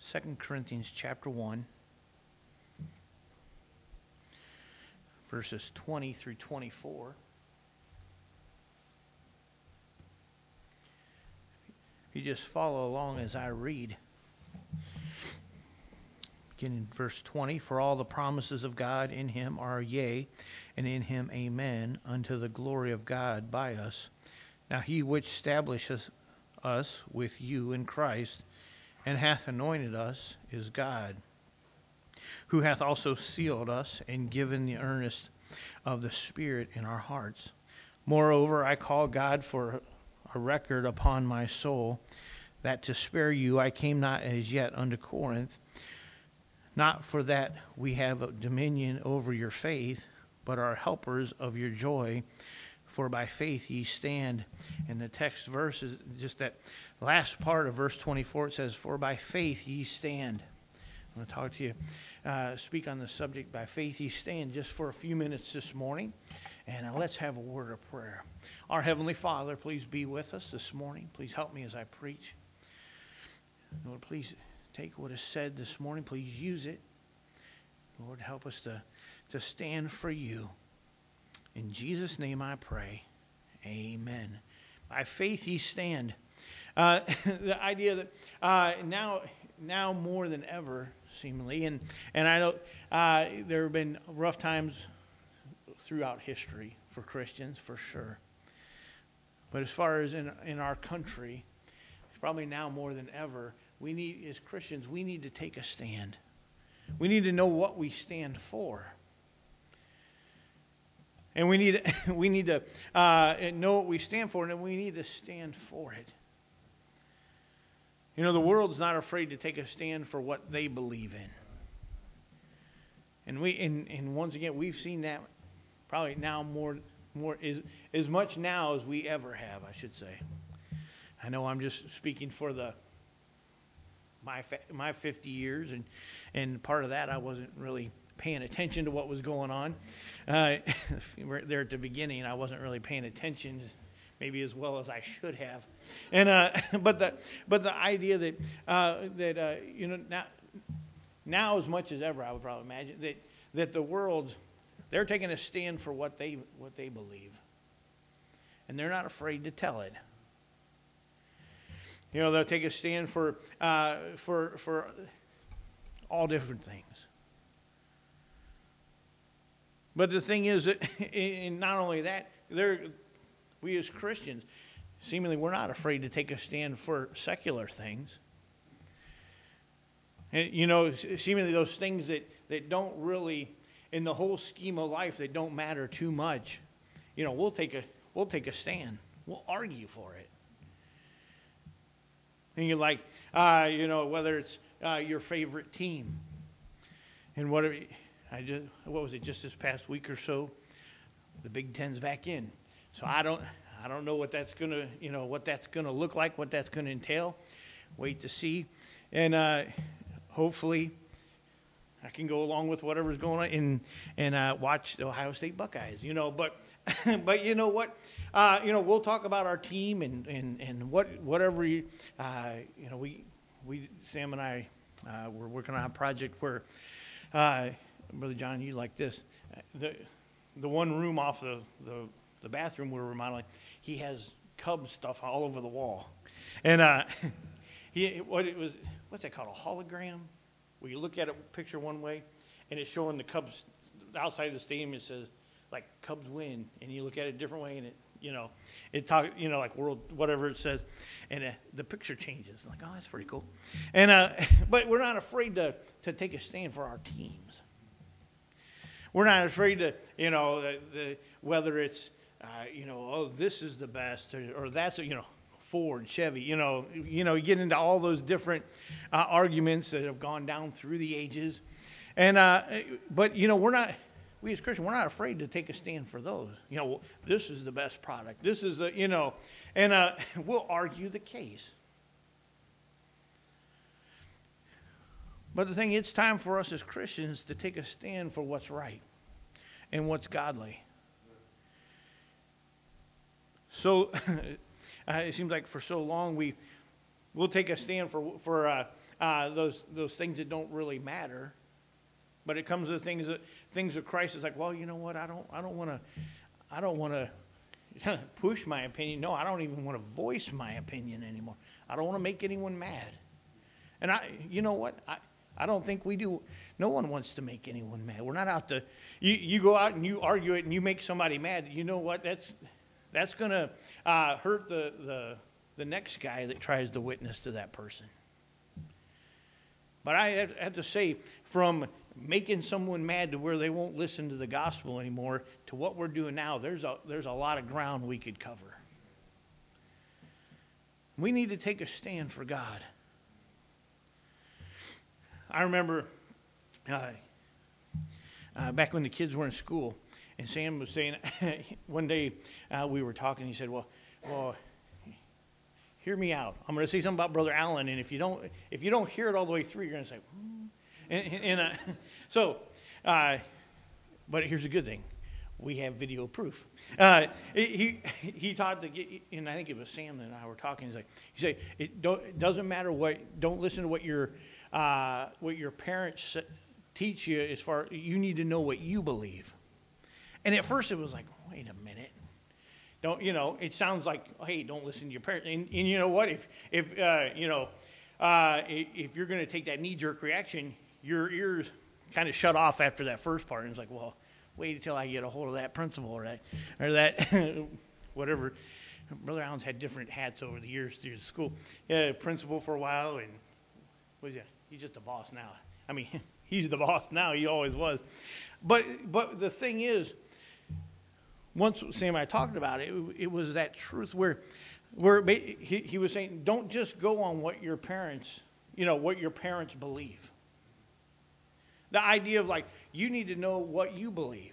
2 Corinthians chapter 1, verses 20 through 24. If you just follow along as I read. Beginning verse 20, for all the promises of God in him are yea, and in him amen, unto the glory of God by us. Now he which establishes us with you in Christ, and hath anointed us, is God, who hath also sealed us, and given the earnest of the Spirit in our hearts. Moreover, I call God for a record upon my soul, that to spare you I came not as yet unto Corinth, not for that we have dominion over your faith, but are helpers of your joy, for by faith ye stand. And the text verse is just that last part of verse 24. It says, for by faith ye stand. I'm going to talk to you, speak on the subject, by faith ye stand, just for a few minutes this morning. And let's have a word of prayer. Our Heavenly Father, please be with us this morning. Please help me as I preach. Lord, please take what is said this morning. Please use it. Lord, help us to stand for you. In Jesus' name I pray. Amen. By faith ye stand. The idea that now more than ever, seemingly, and I know there have been rough times throughout history for Christians, for sure. But as far as in our country, probably now more than ever, we need, as Christians, we need to take a stand. We need to know what we stand for. And we need to know what we stand for, and then we need to stand for it. You know, the world's not afraid to take a stand for what they believe in. And once again, we've seen that probably now more is as much now as we ever have, I should say. I know I'm just speaking for my 50 years, and part of that I wasn't really paying attention to what was going on. There at the beginning, I wasn't really paying attention, maybe as well as I should have. And but the idea that you know, now as much as ever, I would probably imagine that the world, they're taking a stand for what they believe, and they're not afraid to tell it. You know, they'll take a stand for all different things. But the thing is that, and not only that, we as Christians, seemingly we're not afraid to take a stand for secular things. And, you know, seemingly those things that don't really, in the whole scheme of life, they don't matter too much. You know, we'll take a stand. We'll argue for it. And you're like, you know, whether it's your favorite team, and whatever. What was it, just this past week or so? The Big Ten's back in, so I don't know what that's gonna look like, what that's gonna entail. Wait to see, and hopefully I can go along with whatever's going on and watch the Ohio State Buckeyes. You know, but but you know what? You know, we'll talk about our team and whatever you know. We Sam and I we're working on a project where Brother John, you like this, the one room off the bathroom we're remodeling, he has Cubs stuff all over the wall, and what's that called, a hologram, where you look at a picture one way and it's showing the Cubs outside of the stadium. It says like Cubs win, and you look at it a different way, and like world whatever it says, and the picture changes. Like, oh, that's pretty cool. And but we're not afraid to take a stand for our teams. We're not afraid to, you know, whether it's you know, oh, this is the best, or that's, you know, Ford, Chevy, you know, you get into all those different arguments that have gone down through the ages, and but you know, we as Christians, we're not afraid to take a stand for those. You know, this is the best product. This is the, you know, and we'll argue the case. But the thing, it's time for us as Christians to take a stand for what's right and what's godly. So it seems like for so long we'll take a stand for those things that don't really matter. But it comes to things of Christ. It's like, well, you know what? I don't want to push my opinion. No, I don't even want to voice my opinion anymore. I don't want to make anyone mad. And you know what? I don't think we do. No one wants to make anyone mad. We're not out to. You go out and you argue it and you make somebody mad. You know what? That's going to hurt the next guy that tries to witness to that person. But I have to say, from making someone mad to where they won't listen to the gospel anymore to what we're doing now, there's a lot of ground we could cover. We need to take a stand for God. I remember back when the kids were in school, and Sam was saying, one day we were talking, he said, well, hear me out. I'm going to say something about Brother Allen, and if you don't hear it all the way through, you're going to say, but here's a good thing. We have video proof. He taught and I think it was Sam and I were talking. He said, it doesn't matter don't listen to what your parents teach you as far. You need to know what you believe. And at first it was like, wait a minute. It sounds like, hey, don't listen to your parents. And you know what? If you're going to take that knee-jerk reaction, your ears kind of shut off after that first part. And it's like, well, wait until I get a hold of that principal or that whatever. Brother Allen's had different hats over the years through the school. Principal for a while, and what is that? He's just the boss now. I mean, he's the boss now. He always was. But the thing is, once Sam and I talked about it, it was that truth where he was saying, don't just go on what your parents believe. The idea of you need to know what you believe.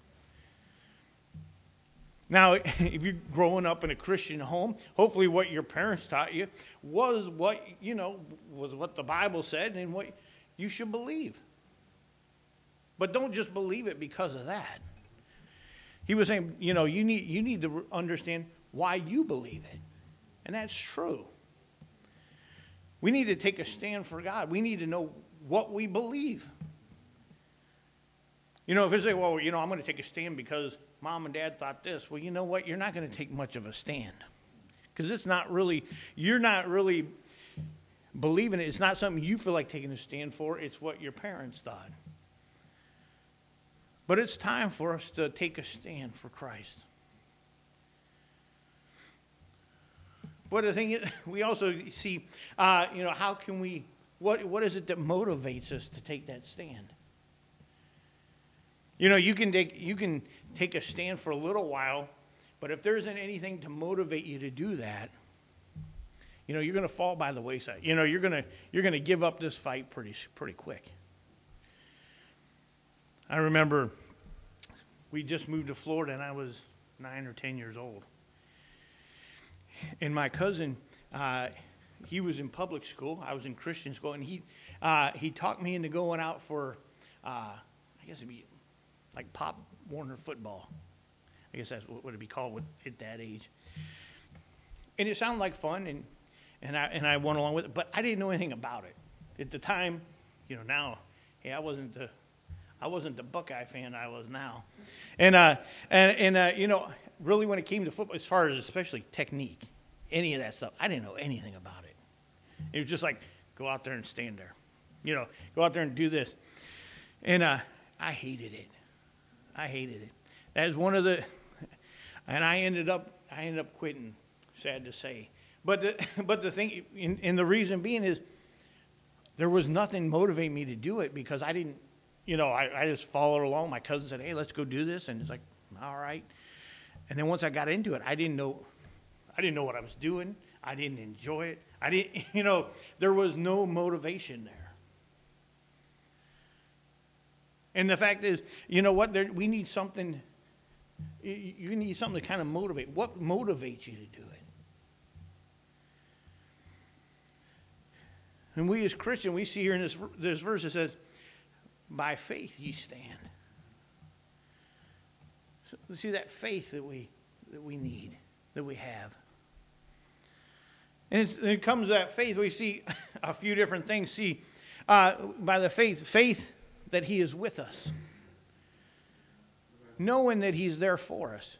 Now, if you're growing up in a Christian home, hopefully what your parents taught you was what the Bible said and what you should believe. But don't just believe it because of that. He was saying, you need to understand why you believe it. And that's true. We need to take a stand for God. We need to know what we believe. If they say, well, I'm going to take a stand because mom and dad thought this. Well, you know what? You're not going to take much of a stand. Because you're not really believing it. It's not something you feel like taking a stand for. It's what your parents thought. But it's time for us to take a stand for Christ. But the thing is, we also see, how can we, what is it that motivates us to take that stand? You can take a stand for a little while, but if there isn't anything to motivate you to do that, you're going to fall by the wayside. You're going to give up this fight pretty quick. I remember we just moved to Florida, and I was 9 or 10 years old. And my cousin, he was in public school. I was in Christian school, and he talked me into going out for, I guess it'd be like Pop Warner football. I guess that's what it'd be called at that age. And it sounded like fun, and I went along with it, but I didn't know anything about it at the time. Now, hey, I wasn't the Buckeye fan I was now, and really when it came to football, as far as especially technique, any of that stuff, I didn't know anything about it. It was just like, go out there and stand there, go out there and do this, and I hated it. That is one of the, and I ended up quitting. Sad to say, but the thing, and the reason being is, there was nothing motivating me to do it because I didn't. I just followed along. My cousin said, hey, let's go do this. And it's like, all right. And then once I got into it, I didn't know what I was doing. I didn't enjoy it. There was no motivation there. And the fact is, we need something. You need something to kind of motivate. What motivates you to do it? And we as Christians, we see here in this verse, it says, by faith ye stand. So, see that faith that we need, that we have. And it comes to that faith. We see a few different things. See, by the faith that he is with us. Knowing that he's there for us.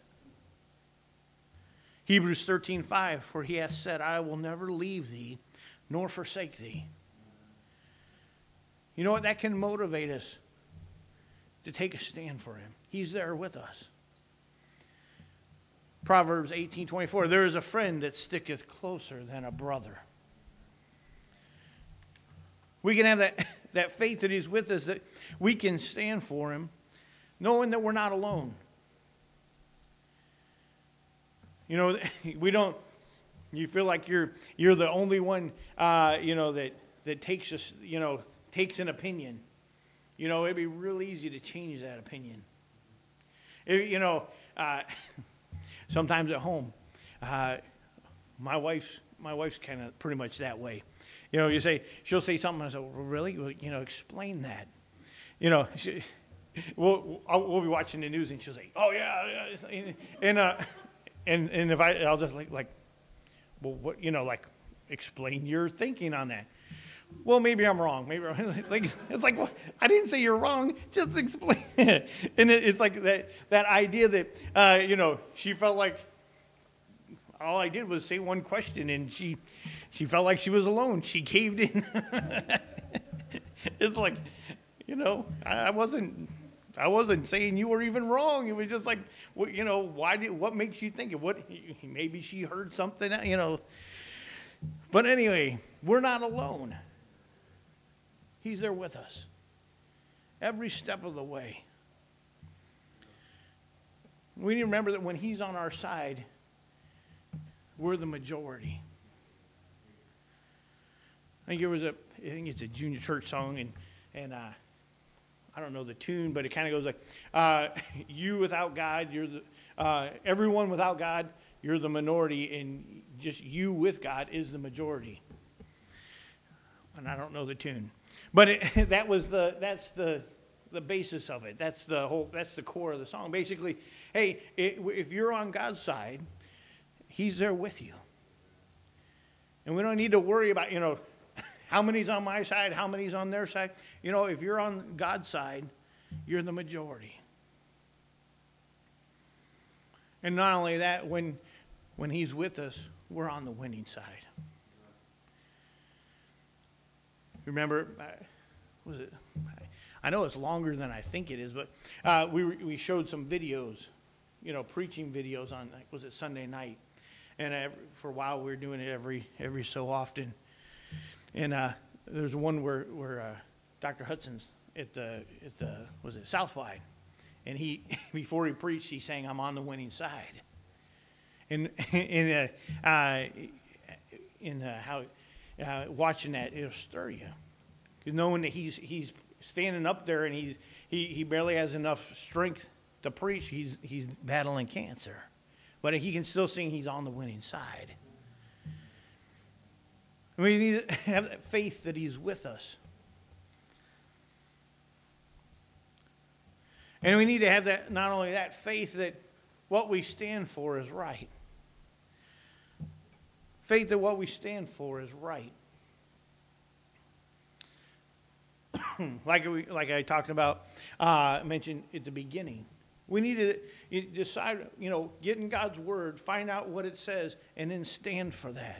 Hebrews 13:5, for he hath said, I will never leave thee, nor forsake thee. You know what? That can motivate us to take a stand for him. He's there with us. Proverbs 18:24, there is a friend that sticketh closer than a brother. We can have that faith that he's with us, that we can stand for him, knowing that we're not alone. You know, we don't. You feel like you're the only one, that takes us, takes an opinion. You know, it'd be real easy to change that opinion. Sometimes at home, my wife's kind of pretty much that way. You know, she'll say something, and I say, well, really? Well, explain that. We'll be watching the news, and she'll say, oh yeah, and if I'll just like, well, what, explain your thinking on that. Well, maybe I'm wrong. Maybe it's like, well, I didn't say you're wrong. Just explain it. And it's like that idea that she felt like all I did was say one question, and she felt like she was alone. She caved in. It's like, I wasn't saying you were even wrong. It was just like, what makes you think it? Maybe she heard something, But anyway, we're not alone. He's there with us every step of the way. We need to remember that when he's on our side, we're the majority. I think it's a junior church song, and I don't know the tune, but it kind of goes like, you without God, you're everyone without God, you're the minority, and just you with God is the majority. And I don't know the tune, but that's the basis of it. That's the core of the song. Basically, hey, if you're on God's side, he's there with you. And we don't need to worry about, how many's on my side, how many's on their side. If you're on God's side, you're the majority. And not only that, when he's with us, we're on the winning side. Remember, I know it's longer than I think it is, but we showed some videos, preaching videos on, was it Sunday night? And for a while we were doing it every so often. And there's one where Dr. Hudson's at the was it Southside, and he before he preached he sang, "I'm on the winning side." And how watching that, it'll stir you, because knowing that he's standing up there and he barely has enough strength to preach. He's battling cancer, but he can still sing. He's on the winning side. We need to have that faith that he's with us. And we need to have that, not only that faith that what we stand for is right. Faith that what we stand for is right. Like I talked about, mentioned at the beginning. We need to decide, get in God's Word, find out what it says, and then stand for that.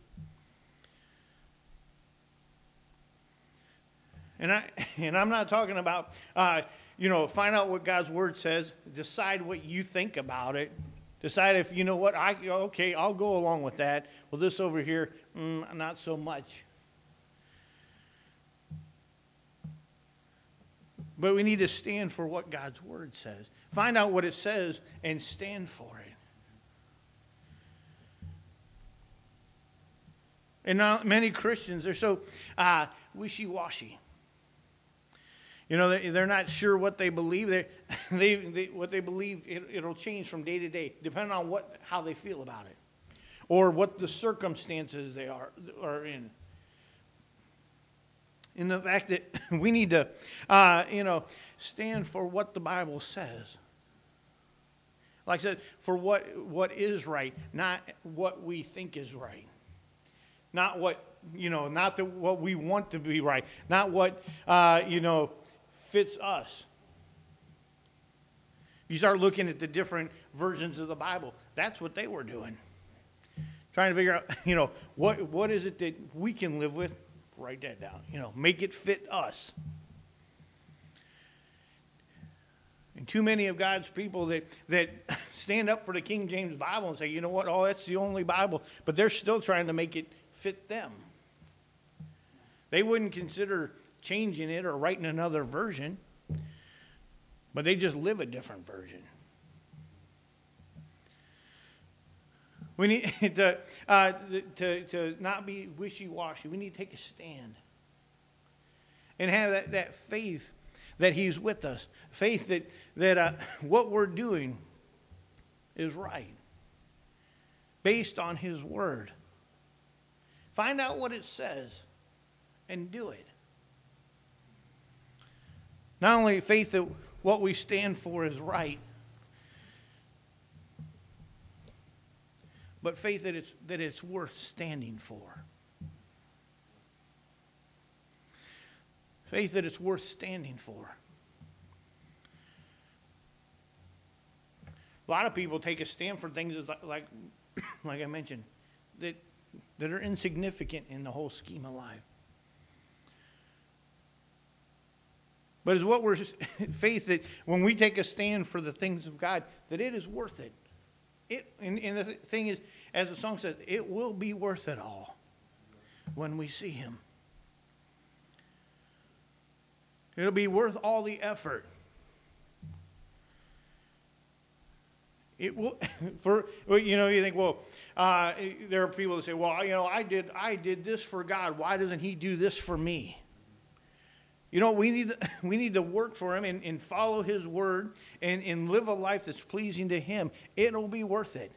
And I'm not talking about, find out what God's Word says, decide what you think about it, decide if, I'll go along with that. Well, this over here, not so much. But we need to stand for what God's Word says. Find out what it says and stand for it. And now many Christians are so wishy-washy. They're not sure what they believe. What they believe, it'll change from day to day, depending on how they feel about it, or what the circumstances they are in. In the fact that we need to, stand for what the Bible says. Like I said, for what is right, not what we think is right. Not what, not what we want to be right. Not what, fits us. You start looking at the different versions of the Bible. That's what they were doing. Trying to figure out, what is it that we can live with? Write that down. Make it fit us. And too many of God's people that stand up for the King James Bible and say, you know what, that's the only Bible. But they're still trying to make it fit them. They wouldn't consider changing it or writing another version. But they just live a different version. We need to not be wishy-washy. We need to take a stand. And have that faith that He's with us. Faith that what we're doing is right. Based on His Word. Find out what it says and do it. Not only faith that what we stand for is right, but faith that it's worth standing for. Faith that it's worth standing for. A lot of people take a stand for things like I mentioned, that are insignificant in the whole scheme of life. But it's what we're faith that when we take a stand for the things of God, that it is worth it. And the thing is, as the song says, it will be worth it all when we see Him. It'll be worth all the effort. It will. You think, there are people that say, I did this for God. Why doesn't He do this for me? We need to work for Him and follow His Word and live a life that's pleasing to Him. It'll be worth it.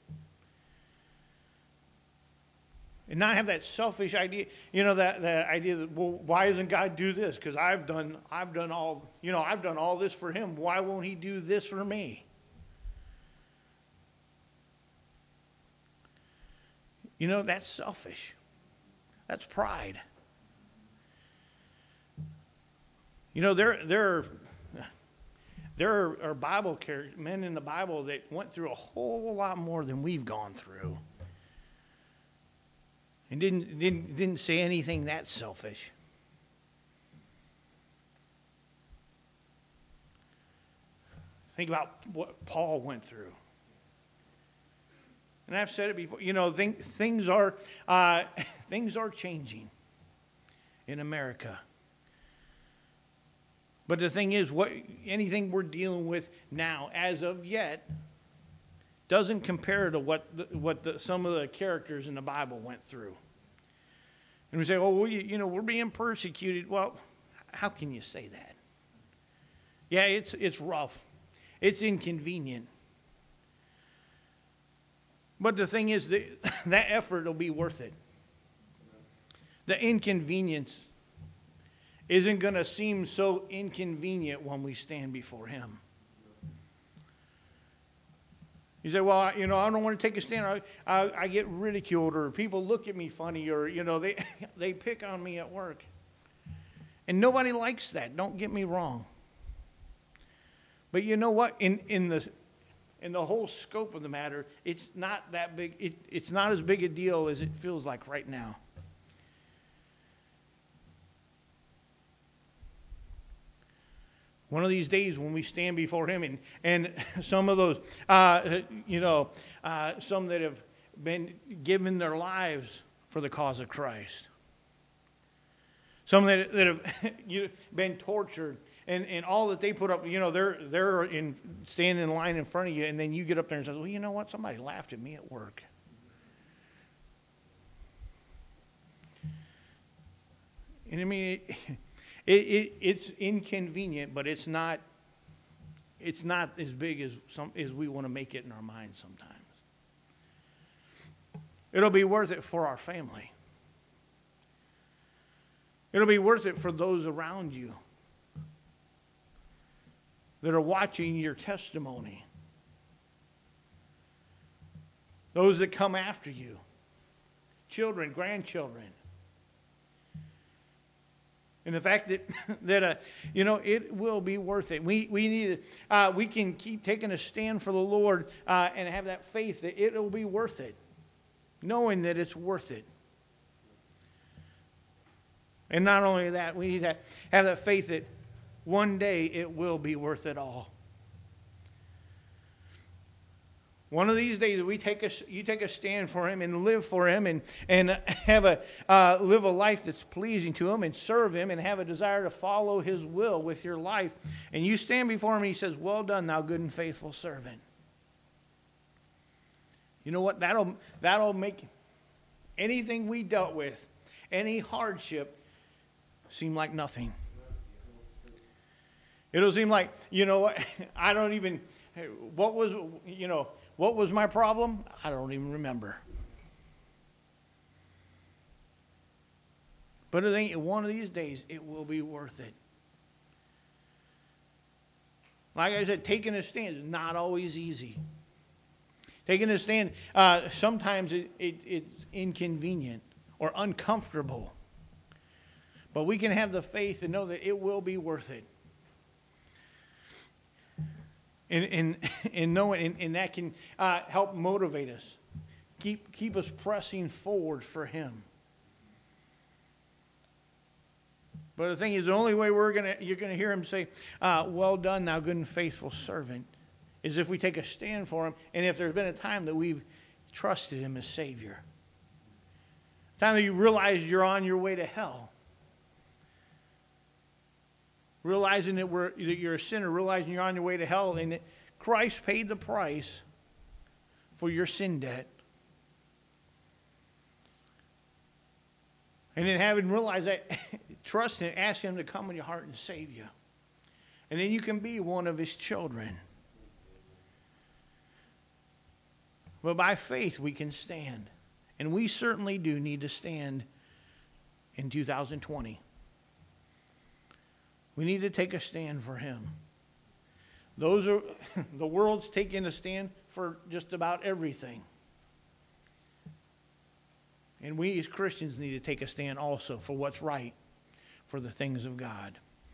And not have that selfish idea, that idea that, why doesn't God do this? Because I've done all this for Him. Why won't He do this for me? That's selfish. That's pride. There are Bible men in the Bible that went through a whole lot more than we've gone through, and didn't say anything that selfish. Think about what Paul went through. And I've said it before. Things are changing in America. But the thing is, anything we're dealing with now, as of yet, doesn't compare to what some of the characters in the Bible went through. And we say, we're being persecuted. Well, how can you say that? Yeah, it's rough. It's inconvenient. But the thing is, that effort will be worth it. The inconvenience isn't going to seem so inconvenient when we stand before Him. You say, I don't want to take a stand. I get ridiculed, or people look at me funny, or, they pick on me at work. And nobody likes that. Don't get me wrong. But you know what? In the whole scope of the matter, it's not that big. It's not as big a deal as it feels like right now. One of these days when we stand before Him, and some of those, some that have been given their lives for the cause of Christ, some that have been tortured, and all that they put up, they're standing in line in front of you, and then you get up there and say, well, you know what? Somebody laughed at me at work. And I mean, it's inconvenient, but it's not as big as we want to make it in our minds sometimes. It'll be worth it for our family. It'll be worth it for those around you that are watching your testimony. Those that come after you. children, grandchildren. And the fact that it will be worth it. We can keep taking a stand for the Lord and have that faith that it will be worth it, knowing that it's worth it. And not only that, we need to have that faith that one day it will be worth it all. One of these days, you take a stand for Him and live for Him and have live a life that's pleasing to Him and serve Him and have a desire to follow His will with your life. And you stand before Him and He says, "Well done, thou good and faithful servant." You know what? That'll make anything we dealt with, any hardship, seem like nothing. It'll seem like, I don't even, what was my problem? I don't even remember. But I think one of these days it will be worth it. Like I said, taking a stand is not always easy. Taking a stand, sometimes it's inconvenient or uncomfortable. But we can have the faith and know that it will be worth it. And that can help motivate us, keep us pressing forward for Him. But the thing is, the only way you're gonna hear Him say, "Well done, thou good and faithful servant," is if we take a stand for Him, and if there's been a time that we've trusted Him as Savior, a time that you realize you're on your way to hell. Realizing that you're a sinner, realizing you're on your way to hell, and that Christ paid the price for your sin debt. And then having realized that, trust Him, ask Him to come in your heart and save you. And then you can be one of His children. But by faith we can stand. And we certainly do need to stand in 2020. We need to take a stand for Him. The world's taking a stand for just about everything. And we as Christians need to take a stand also for what's right, for the things of God.